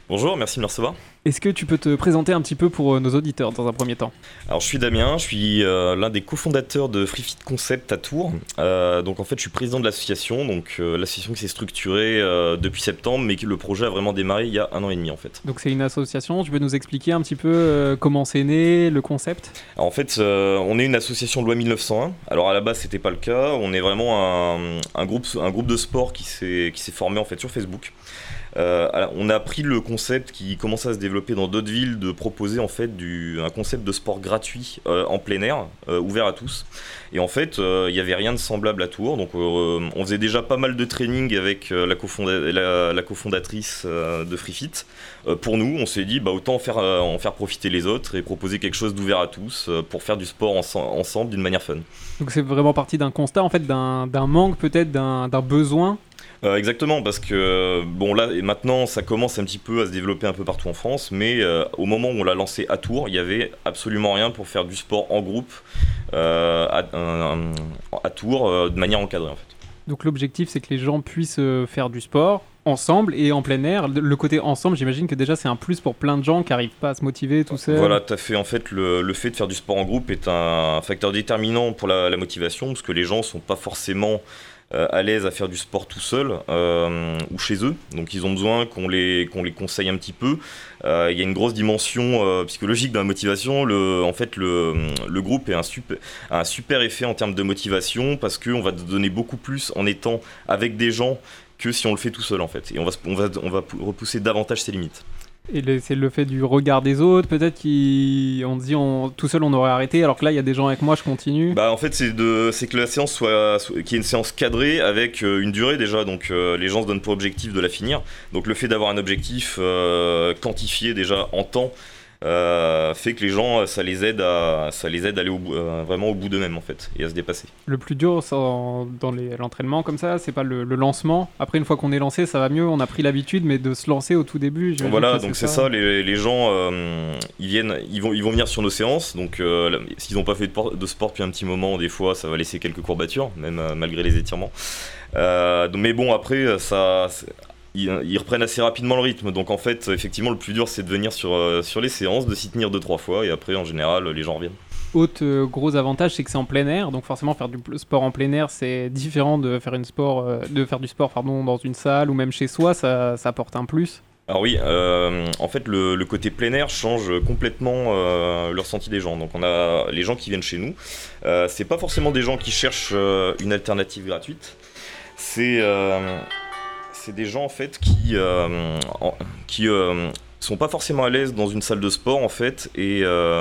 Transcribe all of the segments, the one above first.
Bonjour, merci de me recevoir. Est-ce que tu peux te présenter un petit peu pour nos auditeurs dans un premier temps? Alors je suis Damien, je suis l'un des cofondateurs de FreeFit Concept à Tours. Donc en fait je suis président de l'association, donc l'association qui s'est structurée depuis septembre, mais que le projet a vraiment démarré il y a 1 an et demi en fait. Donc c'est une association, tu peux nous expliquer un petit peu comment c'est né, le concept? Alors en fait on est une association de loi 1901, alors à la base c'était pas le cas, on est vraiment un groupe de sport qui s'est formé en fait sur Facebook. Alors, on a pris le concept qui commençait à se développer dans d'autres villes de proposer en fait un concept de sport gratuit en plein air, ouvert à tous. Et en fait, il n'y avait rien de semblable à Tours. Donc, on faisait déjà pas mal de training avec la cofondatrice de FreeFit. Pour nous, on s'est dit autant en faire profiter les autres et proposer quelque chose d'ouvert à tous pour faire du sport ensemble d'une manière fun. Donc c'est vraiment parti d'un constat, en fait, d'un manque peut-être, d'un besoin. Exactement, parce que là et maintenant ça commence un petit peu à se développer un peu partout en France, mais au moment où on l'a lancé à Tours, il n'y avait absolument rien pour faire du sport en groupe à Tours de manière encadrée en fait. Donc l'objectif c'est que les gens puissent faire du sport ensemble et en plein air. Le côté ensemble, j'imagine que déjà c'est un plus pour plein de gens qui n'arrivent pas à se motiver tout seuls. Voilà, tout à fait. En fait, le fait de faire du sport en groupe est un facteur déterminant pour la motivation, parce que les gens ne sont pas forcément à l'aise à faire du sport tout seul ou chez eux, donc ils ont besoin qu'on les conseille un petit peu. Il y a une grosse dimension psychologique dans la motivation. Le groupe a un super effet en termes de motivation, parce qu'on va te donner beaucoup plus en étant avec des gens que si on le fait tout seul en fait, et on va repousser davantage ses limites. Et c'est le fait du regard des autres, peut-être qu'on dit tout seul on aurait arrêté, alors que là il y a des gens avec moi, je continue. En fait c'est que la séance qu'il y ait une séance cadrée avec une durée déjà, donc les gens se donnent pour objectif de la finir. Donc le fait d'avoir un objectif quantifié déjà en temps fait que les gens ça les aide à aller vraiment au bout d'eux-mêmes en fait, et à se dépasser. Le plus dur dans l'entraînement comme ça, c'est pas le lancement. Après, une fois qu'on est lancé, ça va mieux, on a pris l'habitude, mais de se lancer au tout début. Voilà, donc c'est ça. Les gens ils vont venir sur nos séances, donc s'ils n'ont pas fait de sport depuis un petit moment, des fois ça va laisser quelques courbatures, même malgré les étirements. Mais bon, après ils reprennent assez rapidement le rythme, donc en fait effectivement le plus dur c'est de venir sur les séances, de s'y tenir 2-3 fois, et après en général les gens reviennent. Autre gros avantage, c'est que c'est en plein air, donc forcément faire du sport en plein air c'est différent de faire du sport dans une salle ou même chez soi, ça apporte un plus. Alors oui, en fait le côté plein air change complètement le ressenti des gens. Donc on a les gens qui viennent chez nous, c'est pas forcément des gens qui cherchent une alternative gratuite, c'est des gens en fait qui sont pas forcément à l'aise dans une salle de sport en fait, et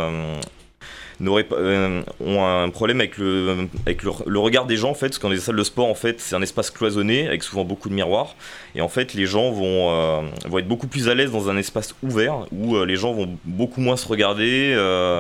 ont un problème avec le regard des gens en fait, parce que dans les salles de sport en fait c'est un espace cloisonné avec souvent beaucoup de miroirs, et en fait les gens vont être beaucoup plus à l'aise dans un espace ouvert où les gens vont beaucoup moins se regarder,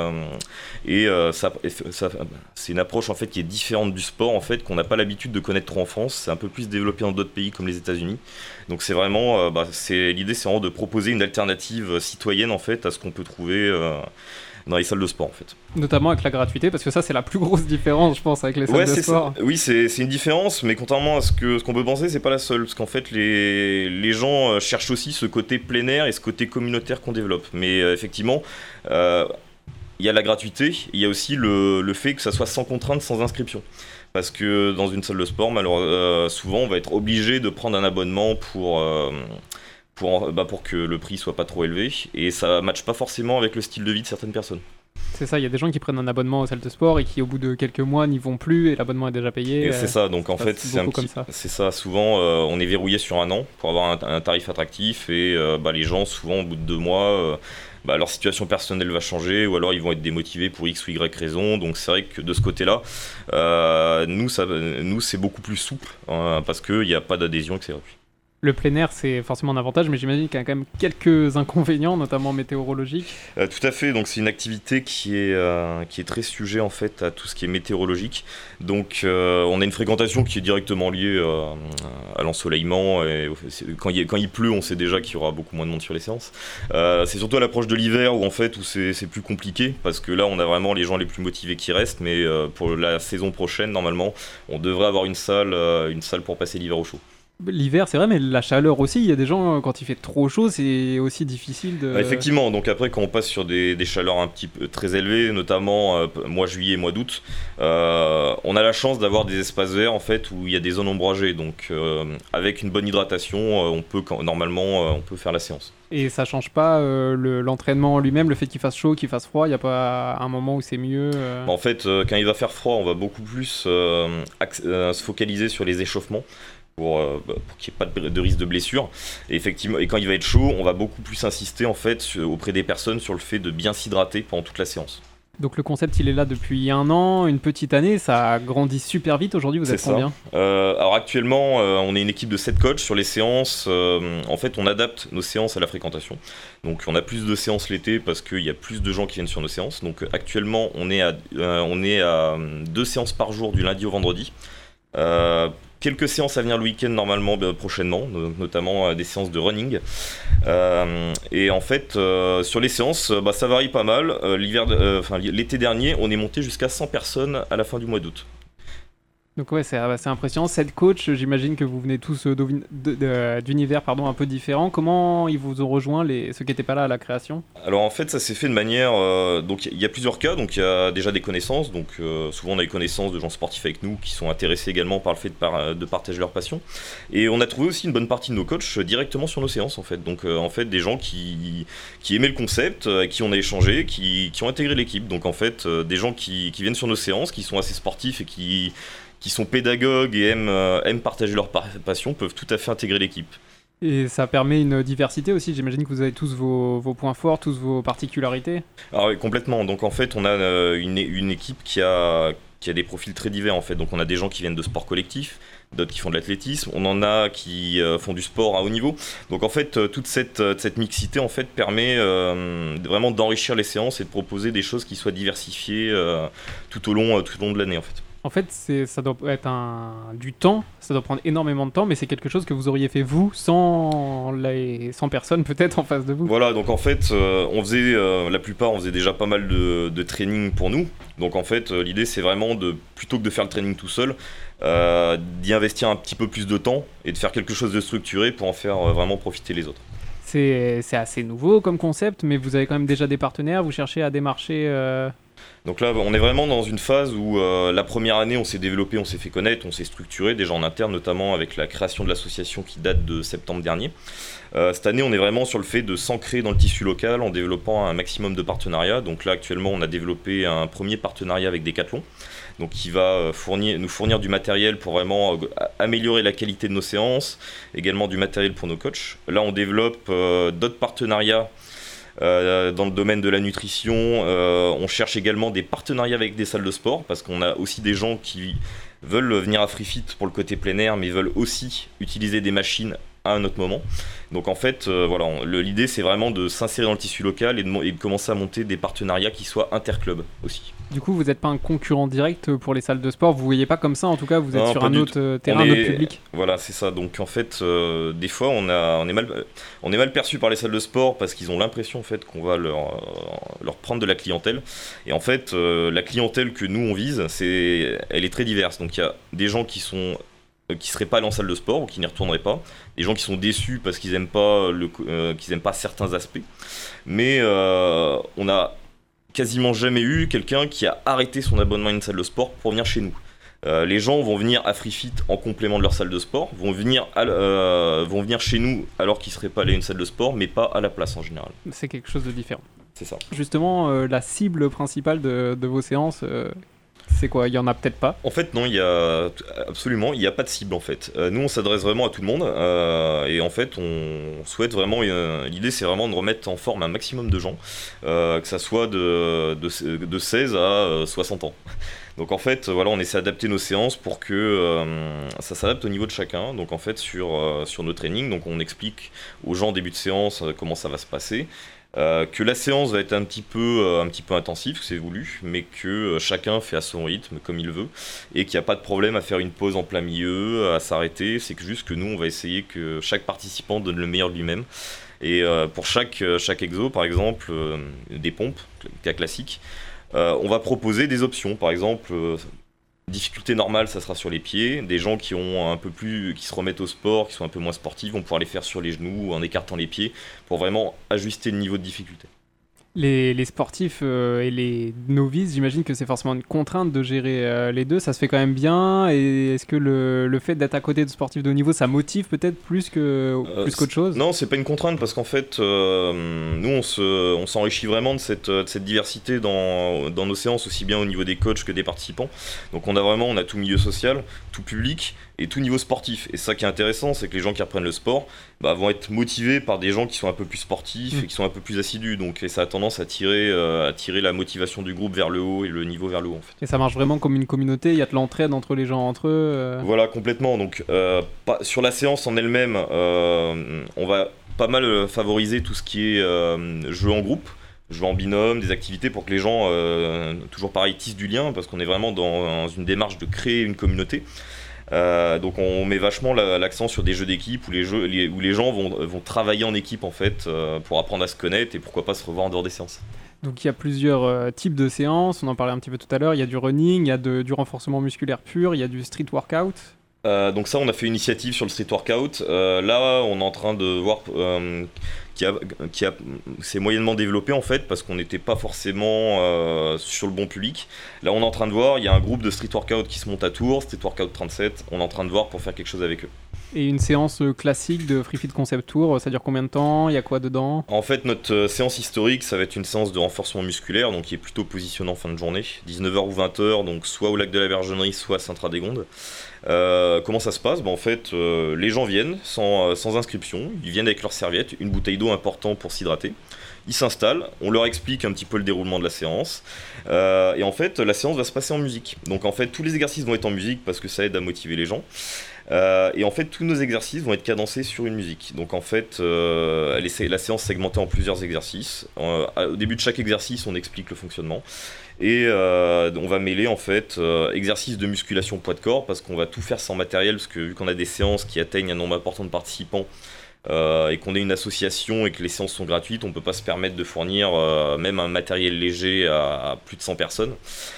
c'est une approche en fait qui est différente du sport en fait, qu'on n'a pas l'habitude de connaître trop en France. C'est un peu plus développé dans d'autres pays comme les États-Unis, donc c'est vraiment l'idée c'est vraiment de proposer une alternative citoyenne en fait à ce qu'on peut trouver dans les salles de sport en fait. Notamment avec la gratuité, parce que ça c'est la plus grosse différence je pense avec les salles de sport. Oui, c'est une différence, mais contrairement à ce qu'on peut penser, c'est pas la seule, parce qu'en fait les gens cherchent aussi ce côté plein air et ce côté communautaire qu'on développe. Mais effectivement, il y a la gratuité, il y a aussi le fait que ça soit sans contrainte, sans inscription. Parce que dans une salle de sport, souvent on va être obligé de prendre un abonnement pour que le prix soit pas trop élevé, et ça matche pas forcément avec le style de vie de certaines personnes. C'est ça, il y a des gens qui prennent un abonnement aux salles de sport et qui au bout de quelques mois n'y vont plus et l'abonnement est déjà payé. Et c'est ça, donc en fait c'est ça, souvent on est verrouillé sur un an pour avoir un tarif attractif, et les gens souvent au bout de 2 mois leur situation personnelle va changer, ou alors ils vont être démotivés pour X ou Y raison. Donc c'est vrai que de ce côté-là, nous c'est beaucoup plus souple, parce qu'il n'y a pas d'adhésion et que c'est gratuit. Le plein air, c'est forcément un avantage, mais j'imagine qu'il y a quand même quelques inconvénients, notamment météorologiques. Tout à fait, donc c'est une activité qui est très sujet en fait à tout ce qui est météorologique. Donc on a une fréquentation qui est directement liée à l'ensoleillement, et quand il pleut, on sait déjà qu'il y aura beaucoup moins de monde sur les séances. C'est surtout à l'approche de l'hiver où c'est plus compliqué, parce que là on a vraiment les gens les plus motivés qui restent, mais pour la saison prochaine, normalement, on devrait avoir une salle pour passer l'hiver au chaud. L'hiver, c'est vrai, mais la chaleur aussi, il y a des gens, quand il fait trop chaud, c'est aussi difficile de... Effectivement, donc après quand on passe sur des chaleurs un petit peu très élevées, notamment mois juillet et mois d'août, on a la chance d'avoir des espaces verts en fait où il y a des zones ombragées. Donc avec une bonne hydratation, normalement on peut faire la séance. Et ça change pas l'entraînement en lui-même, le fait qu'il fasse chaud, qu'il fasse froid, il n'y a pas un moment où c'est mieux En fait, quand il va faire froid, on va beaucoup plus se focaliser sur les échauffements. Pour qu'il n'y ait pas de risque de blessure. Et effectivement, et quand il va être chaud, on va beaucoup plus insister en fait auprès des personnes sur le fait de bien s'hydrater pendant toute la séance. Donc le concept, il est là depuis 1 an, une petite année, ça grandit super vite. Aujourd'hui, vous êtes combien ? Alors actuellement, on est une équipe de 7 coachs sur les séances. En fait, on adapte nos séances à la fréquentation. Donc on a plus de séances l'été parce qu'il y a plus de gens qui viennent sur nos séances. Donc actuellement, on est à 2 séances par jour du lundi au vendredi. Quelques séances à venir le week-end normalement prochainement, notamment des séances de running. Et en fait, sur les séances, ça varie pas mal. L'été dernier, on est monté jusqu'à 100 personnes à la fin du mois d'août. Donc ouais, c'est impressionnant. 7 coachs, j'imagine que vous venez tous d'univers un peu différents. Comment ils vous ont rejoint, ceux qui n'étaient pas là à la création ? Alors en fait, ça s'est fait de manière... donc il y a plusieurs cas. Donc il y a déjà des connaissances. Donc souvent on a des connaissances de gens sportifs avec nous qui sont intéressés également par le fait de partager leur passion. Et on a trouvé aussi une bonne partie de nos coachs directement sur nos séances en fait. Donc en fait des gens qui aimaient le concept, avec qui on a échangé, qui ont intégré l'équipe. Donc en fait des gens qui viennent sur nos séances, qui sont assez sportifs et qui sont pédagogues et aiment partager leur passion, peuvent tout à fait intégrer l'équipe. Et ça permet une diversité aussi, j'imagine que vous avez tous vos points forts, tous vos particularités. Ah oui, complètement. Donc en fait, on a une équipe qui a des profils très divers en fait. Donc on a des gens qui viennent de sport collectif, d'autres qui font de l'athlétisme, on en a qui font du sport à haut niveau. Donc en fait, toute cette mixité en fait permet vraiment d'enrichir les séances et de proposer des choses qui soient diversifiées tout au long de l'année en fait. En fait, ça doit être du temps, ça doit prendre énormément de temps, mais c'est quelque chose que vous auriez fait vous, sans personnes peut-être en face de vous. Voilà, donc en fait, la plupart, on faisait déjà pas mal de training pour nous. Donc en fait, l'idée, c'est vraiment plutôt que de faire le training tout seul, d'y investir un petit peu plus de temps et de faire quelque chose de structuré pour en faire vraiment profiter les autres. C'est assez nouveau comme concept, mais vous avez quand même déjà des partenaires, vous cherchez à démarcher... Donc là, on est vraiment dans une phase où la première année, on s'est développé, on s'est fait connaître, on s'est structuré, déjà en interne, notamment avec la création de l'association qui date de septembre dernier. Cette année, on est vraiment sur le fait de s'ancrer dans le tissu local en développant un maximum de partenariats. Donc là, actuellement, on a développé un premier partenariat avec Decathlon, donc qui va nous fournir du matériel pour vraiment améliorer la qualité de nos séances, également du matériel pour nos coachs. Là, on développe d'autres partenariats dans le domaine de la nutrition. On cherche également des partenariats avec des salles de sport parce qu'on a aussi des gens qui veulent venir à FreeFit pour le côté plein air mais veulent aussi utiliser des machines à un autre moment. Donc en fait, l'idée c'est vraiment de s'insérer dans le tissu local et de commencer à monter des partenariats qui soient interclubs aussi. Du coup, vous n'êtes pas un concurrent direct pour les salles de sport, vous ne voyez pas comme ça, en tout cas, vous êtes sur un autre terrain, un autre public. Voilà, c'est ça. Donc en fait, des fois, on est mal perçu par les salles de sport parce qu'ils ont l'impression en fait, qu'on va leur prendre de la clientèle. Et en fait, la clientèle que nous on vise, elle est très diverse. Donc il y a des gens qui seraient pas allés en salle de sport ou qui n'y retourneraient pas, des gens qui sont déçus parce qu'ils aiment pas certains aspects, mais on a quasiment jamais eu quelqu'un qui a arrêté son abonnement à une salle de sport pour venir chez nous. Les gens vont venir à FreeFit en complément de leur salle de sport, vont venir chez nous alors qu'ils seraient pas allés à une salle de sport, mais pas à la place en général. C'est quelque chose de différent. C'est ça. Justement, la cible principale de vos séances, c'est quoi ? Il y en a peut-être pas ? En fait, non, il n'y a pas de cible en fait. Nous, on s'adresse vraiment à tout le monde et en fait, on souhaite vraiment. L'idée, c'est vraiment de remettre en forme un maximum de gens, que ça soit de 16 à 60 ans. Donc en fait, voilà, on essaie d'adapter nos séances pour que ça s'adapte au niveau de chacun. Donc en fait, sur nos trainings, donc on explique aux gens en début de séance comment ça va se passer. Que la séance va être un petit peu intensive, que c'est voulu, mais que chacun fait à son rythme, comme il veut, et qu'il n'y a pas de problème à faire une pause en plein milieu, à s'arrêter. C'est juste que nous, on va essayer que chaque participant donne le meilleur de lui-même. Et pour chaque exo, par exemple, des pompes, cas classique, on va proposer des options. Par exemple, Difficulté normale, ça sera sur les pieds. Des gens qui se remettent au sport, qui sont un peu moins sportifs, vont pouvoir les faire sur les genoux en écartant les pieds pour vraiment ajuster le niveau de difficulté. Les sportifs et les novices, j'imagine que c'est forcément une contrainte de gérer les deux. Ça se fait quand même bien. Et est-ce que le fait d'être à côté de sportifs de haut niveau, ça motive peut-être plus qu'autre chose ? Non, c'est pas une contrainte parce qu'en fait, nous, on s'enrichit vraiment de cette diversité dans nos séances, aussi bien au niveau des coachs que des participants. Donc on a tout milieu social, tout public et tout niveau sportif. Et ça qui est intéressant, c'est que les gens qui reprennent le sport vont être motivés par des gens qui sont un peu plus sportifs et qui sont un peu plus assidus. Et ça a tendance à tirer la motivation du groupe vers le haut et le niveau vers le haut, en fait. Et ça marche vraiment comme une communauté, il y a de l'entraide entre les gens entre eux. Voilà, complètement. Donc sur la séance en elle-même, on va pas mal favoriser tout ce qui est jeu en groupe, jeu en binôme, des activités pour que les gens, toujours pareil, tissent du lien, parce qu'on est vraiment dans une démarche de créer une communauté. Donc on met vachement l'accent sur des jeux d'équipe où les gens vont travailler en équipe en fait pour apprendre à se connaître et pourquoi pas se revoir en dehors des séances. Donc il y a plusieurs types de séances, on en parlait un petit peu tout à l'heure, il y a du running, il y a du renforcement musculaire pur, il y a du street workout. Donc ça on a fait une initiative sur le street workout, là on est en train de voir c'est moyennement développé en fait parce qu'on n'était pas forcément sur le bon public. Là on est en train de voir, il y a un groupe de street workout qui se monte à Tours, Street Workout 37, on est en train de voir pour faire quelque chose avec eux. Et une séance classique de Free Fit Concept Tour, ça dure combien de temps ? Il y a quoi dedans ? En fait, notre séance historique, ça va être une séance de renforcement musculaire, donc qui est plutôt positionnant en fin de journée, 19h ou 20h, donc soit au lac de la Vergennerie, soit à Saint-Radégonde. Comment ça se passe ? En fait, les gens viennent sans inscription, ils viennent avec leur serviette, une bouteille d'eau importante pour s'hydrater. Ils s'installent, on leur explique un petit peu le déroulement de la séance, et en fait, la séance va se passer en musique. Donc en fait, tous les exercices vont être en musique parce que ça aide à motiver les gens. Et en fait, tous nos exercices vont être cadencés sur une musique. Donc en fait, la séance est segmentée en plusieurs exercices. Au début de chaque exercice, on explique le fonctionnement. Et on va mêler en fait exercices de musculation poids de corps parce qu'on va tout faire sans matériel parce que vu qu'on a des séances qui atteignent un nombre important de participants et qu'on est une association et que les séances sont gratuites, on ne peut pas se permettre de fournir même un matériel léger à plus de 100 personnes.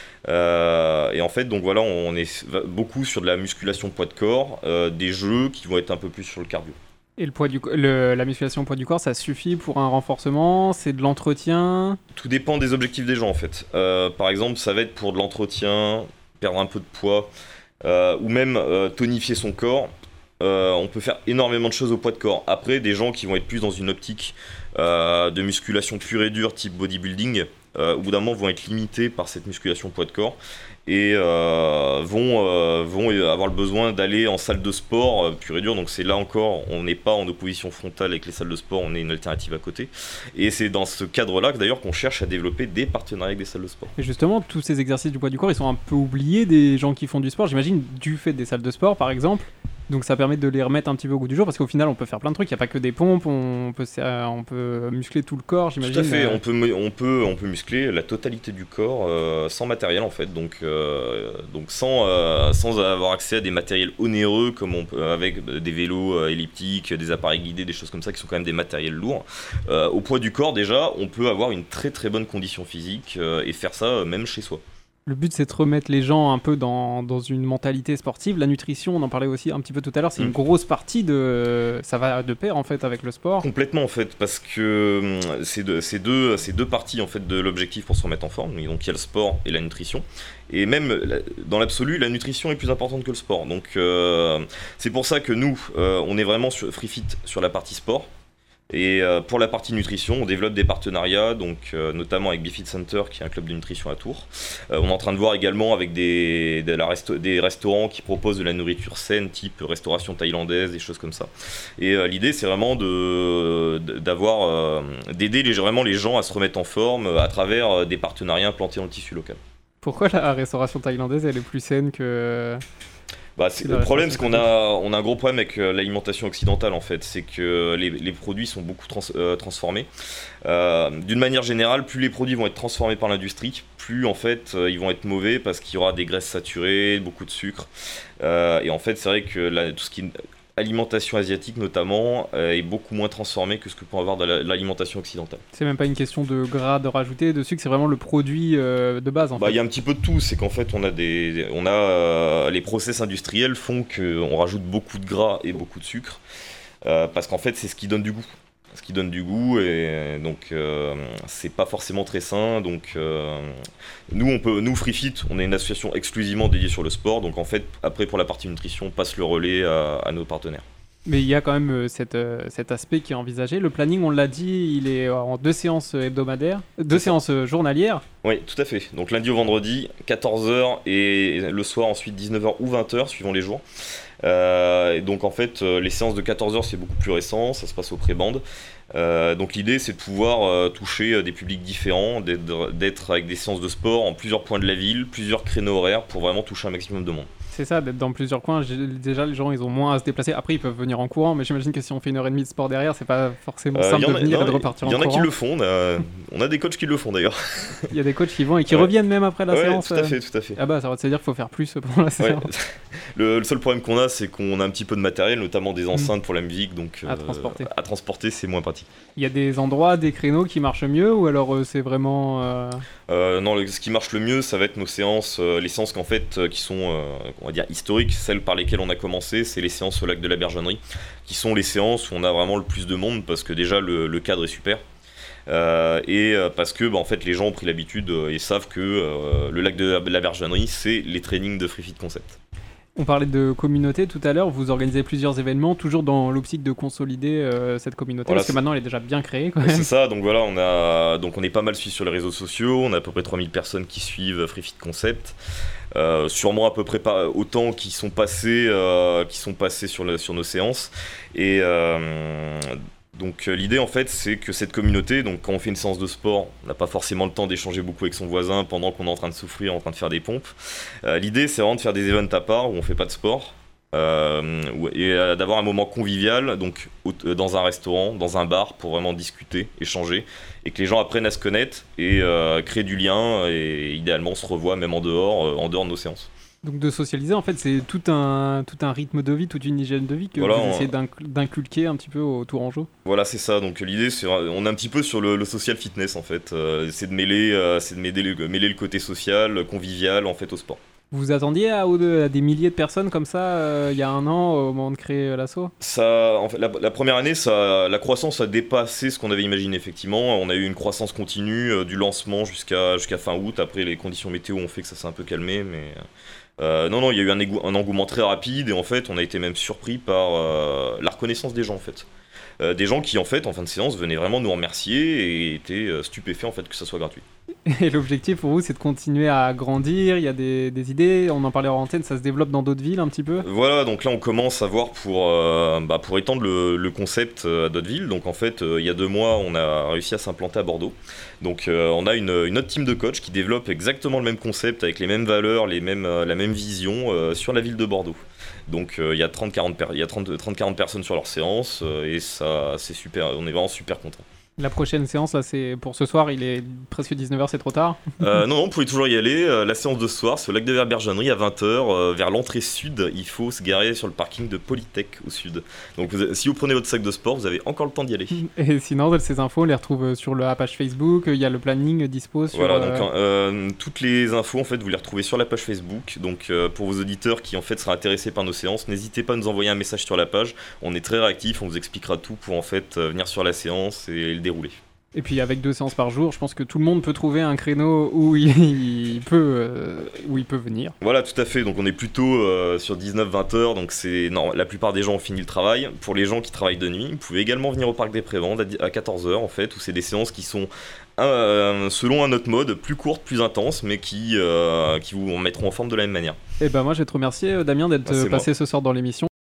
Et en fait, donc voilà, on est beaucoup sur de la musculation poids de corps, des jeux qui vont être un peu plus sur le cardio. Et la musculation poids du corps, ça suffit pour un renforcement ? C'est de l'entretien ? Tout dépend des objectifs des gens en fait. Par exemple, ça va être pour de l'entretien, perdre un peu de poids, ou même tonifier son corps. On peut faire énormément de choses au poids de corps. Après, des gens qui vont être plus dans une optique de musculation pure et dure, type bodybuilding, au bout d'un moment vont être limités par cette musculation poids de corps et vont avoir le besoin d'aller en salle de sport pure et dure. Donc c'est là encore, on n'est pas en opposition frontale avec les salles de sport, on est une alternative à côté. Et c'est dans ce cadre-là d'ailleurs qu'on cherche à développer des partenariats avec des salles de sport. Et justement, tous ces exercices du poids du corps, ils sont un peu oubliés des gens qui font du sport, j'imagine, du fait des salles de sport par exemple. Donc ça permet de les remettre un petit peu au goût du jour parce qu'au final on peut faire plein de trucs, il n'y a pas que des pompes, on peut muscler tout le corps, j'imagine. Tout à fait, on peut muscler la totalité du corps sans matériel en fait, donc sans avoir accès à des matériels onéreux comme avec des vélos elliptiques, des appareils guidés, des choses comme ça qui sont quand même des matériels lourds. Au poids du corps déjà, on peut avoir une très très bonne condition physique et faire ça même chez soi. Le but, c'est de remettre les gens un peu dans une mentalité sportive. La nutrition, on en parlait aussi un petit peu tout à l'heure, c'est une grosse partie ça va de pair en fait avec le sport. Complètement en fait, parce que c'est deux parties en fait de l'objectif pour se remettre en forme. Donc il y a le sport et la nutrition. Et même dans l'absolu, la nutrition est plus importante que le sport. Donc c'est pour ça que nous, on est vraiment sur Free Fit sur la partie sport. Et pour la partie nutrition, on développe des partenariats, donc notamment avec BeFit Center, qui est un club de nutrition à Tours. On est en train de voir également avec des restaurants qui proposent de la nourriture saine, type restauration thaïlandaise, des choses comme ça. Et l'idée, c'est vraiment d'aider vraiment les gens à se remettre en forme à travers des partenariats implantés dans le tissu local. Pourquoi la restauration thaïlandaise, elle est plus saine que... Le problème, c'est qu'on a un gros problème avec l'alimentation occidentale en fait, c'est que les produits sont beaucoup transformés. D'une manière générale, plus les produits vont être transformés par l'industrie, plus en fait ils vont être mauvais parce qu'il y aura des graisses saturées, beaucoup de sucre. Et en fait, c'est vrai que tout ce qui est alimentation asiatique notamment est beaucoup moins transformée que ce que peut avoir dans l'alimentation occidentale. C'est même pas une question de gras de rajouter, de sucre, c'est vraiment le produit de base en fait. Il y a un petit peu de tout, c'est qu'en fait les process industriels font qu'on rajoute beaucoup de gras et beaucoup de sucre, parce qu'en fait c'est ce qui donne du goût. Et donc c'est pas forcément très sain. Donc nous FreeFit, on est une association exclusivement dédiée sur le sport, donc en fait après pour la partie nutrition on passe le relais à nos partenaires. Mais il y a quand même cet aspect qui est envisagé. Le planning, on l'a dit, il est en 2 séances hebdomadaires, 2 séances journalières. Oui, tout à fait. Donc lundi au vendredi, 14h, et le soir ensuite 19h ou 20h, suivant les jours. Et donc en fait, les séances de 14h, c'est beaucoup plus récent, ça se passe au pré-bande. Donc l'idée, c'est de pouvoir toucher des publics différents, d'être avec des séances de sport en plusieurs points de la ville, plusieurs créneaux horaires, pour vraiment toucher un maximum de monde. C'est ça, d'être dans plusieurs coins. Déjà, les gens, ils ont moins à se déplacer. Après, ils peuvent venir en courant, mais j'imagine que si on fait 1h30 de sport derrière, c'est pas forcément simple de venir et de repartir en courant. Il y en a qui le font, on a des coachs qui le font d'ailleurs. Il y a des coachs qui vont et qui reviennent même après la séance. Tout à fait. Ah bah, ça veut dire qu'il faut faire plus pendant la séance. Le seul problème qu'on a, c'est qu'on a un petit peu de matériel, notamment des enceintes pour la musique, donc à transporter, c'est moins pratique. Il y a des endroits, des créneaux qui marchent mieux, ou alors c'est vraiment... Non, ce qui marche le mieux, ça va être nos séances, les séances qu'en fait, qui sont, on va dire, historiques, celles par lesquelles on a commencé, c'est les séances au lac de la Bergennerie, qui sont les séances où on a vraiment le plus de monde, parce que déjà le cadre est super, et parce que en fait, les gens ont pris l'habitude et savent que le lac de la Bergennerie, c'est les trainings de FreeFit Concept. On parlait de communauté tout à l'heure, vous organisez plusieurs événements, toujours dans l'optique de consolider cette communauté, parce que maintenant elle est déjà bien créée. C'est ça, donc voilà, on est pas mal suivi sur les réseaux sociaux, on a à peu près 3000 personnes qui suivent FreeFit Concept, sûrement à peu près pas autant qui sont passés sur nos séances, et donc l'idée en fait c'est que cette communauté, donc quand on fait une séance de sport, on n'a pas forcément le temps d'échanger beaucoup avec son voisin pendant qu'on est en train de souffrir, en train de faire des pompes. L'idée c'est vraiment de faire des events à part où on fait pas de sport, et d'avoir un moment convivial, donc dans un restaurant, dans un bar, pour vraiment discuter, échanger, et que les gens apprennent à se connaître et créer du lien, et idéalement se revoient même en dehors de nos séances. Donc de socialiser, en fait, c'est tout un rythme de vie, toute une hygiène de vie que vous essayez d'inculquer un petit peu au Tourangeau. Voilà, c'est ça. Donc l'idée, on est un petit peu sur le social fitness en fait. C'est de mêler le côté social, convivial en fait au sport. Vous vous attendiez à des milliers de personnes comme ça il y a un an au moment de créer l'asso ? Ça, en fait, la première année, la croissance a dépassé ce qu'on avait imaginé effectivement. On a eu une croissance continue du lancement jusqu'à fin août. Après, les conditions météo ont fait que ça s'est un peu calmé, mais non, il y a eu un engouement très rapide, et en fait, on a été même surpris par la reconnaissance des gens en fait. Des gens qui en fait en fin de séance venaient vraiment nous remercier et étaient stupéfaits en fait que ça soit gratuit. Et l'objectif pour vous, c'est de continuer à grandir. Il y a des idées, on en parlait en antenne, ça se développe dans d'autres villes un petit peu. Voilà, donc là on commence à voir pour étendre le concept à d'autres villes. Donc en fait il y a 2 mois on a réussi à s'implanter à Bordeaux. Donc on a une autre team de coachs qui développe exactement le même concept avec les mêmes valeurs, la même vision sur la ville de Bordeaux. Donc il y a 30-40 personnes sur leur séance, et ça c'est super, on est vraiment super contents. La prochaine séance, là, c'est pour ce soir, il est presque 19h, c'est trop tard. Non, vous pouvez toujours y aller. La séance de ce soir, c'est au lac de la Bergennerie à 20h, vers l'entrée sud. Il faut se garer sur le parking de Polytech au sud. Donc si vous prenez votre sac de sport, vous avez encore le temps d'y aller. Et sinon, ces infos, on les retrouve sur la page Facebook. Il y a le planning dispo sur... Voilà, donc toutes les infos, en fait, vous les retrouvez sur la page Facebook. Donc pour vos auditeurs qui, en fait, seraient intéressés par nos séances, n'hésitez pas à nous envoyer un message sur la page. On est très réactifs, on vous expliquera tout pour, en fait, venir sur la séance et le dérouler. Et puis avec 2 séances par jour, je pense que tout le monde peut trouver un créneau où il peut venir. Voilà, tout à fait. Donc on est plutôt sur 19-20 heures. Donc la plupart des gens ont fini le travail. Pour les gens qui travaillent de nuit, vous pouvez également venir au parc des Prévendes à 14 heures en fait, où c'est des séances qui sont selon un autre mode, plus courtes, plus intenses, mais qui vous mettront en forme de la même manière. Et ben moi je vais te remercier Damien d'être passé ce soir dans l'émission.